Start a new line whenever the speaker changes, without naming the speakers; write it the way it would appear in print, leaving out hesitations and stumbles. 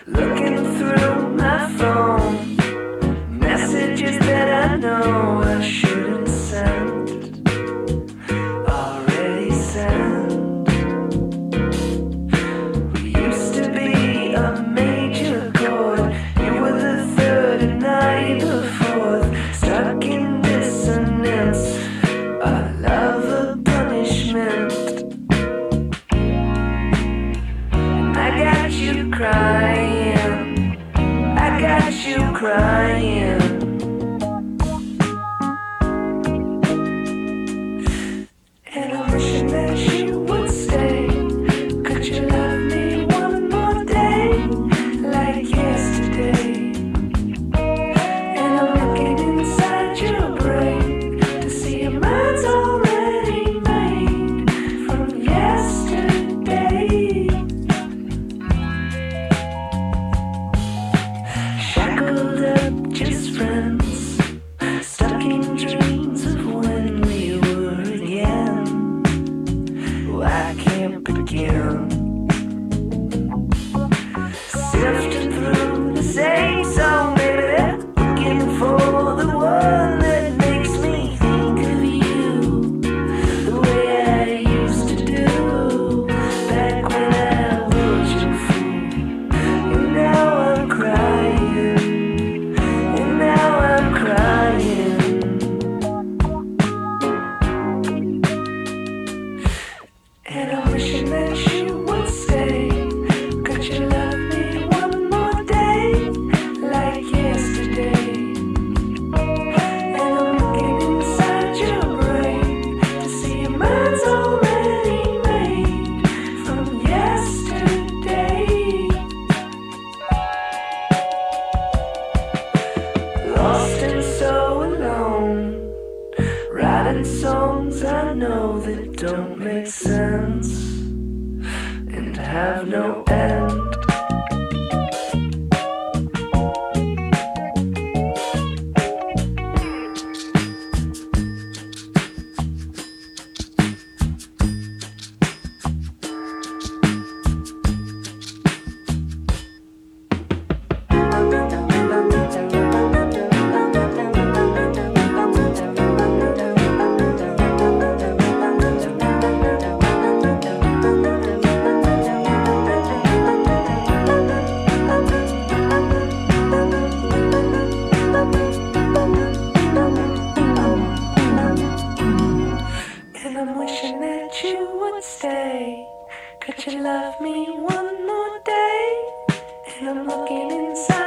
Looking through my phone, messages that I know I shouldn't send, already sent. We used to be a major chord. You were the third and I the fourth, stuck in dissonance, a love of punishment. I got you crying, I got you crying. And I'm wishing that you would stay. Could you love me one more day, like yesterday? And I'm looking inside your brain to see your mind's already made from yesterday. Shackled up, just friends, stuck in dreams of when we were again. Oh, I can't begin. Sifting through the same song, baby, looking for the one that makes me think of you the way I used to do back when I was your fool. And now I'm crying, and now I'm crying. And I'm wishing that you would stay. Could you love me one more day, like yesterday? And I'm looking inside your brain to see your mind's already made from yesterday. Lost and so alone, writing songs I know that don't make sense and have no end. And I'm wishing that you would stay. Could you love me one more day? And I'm looking inside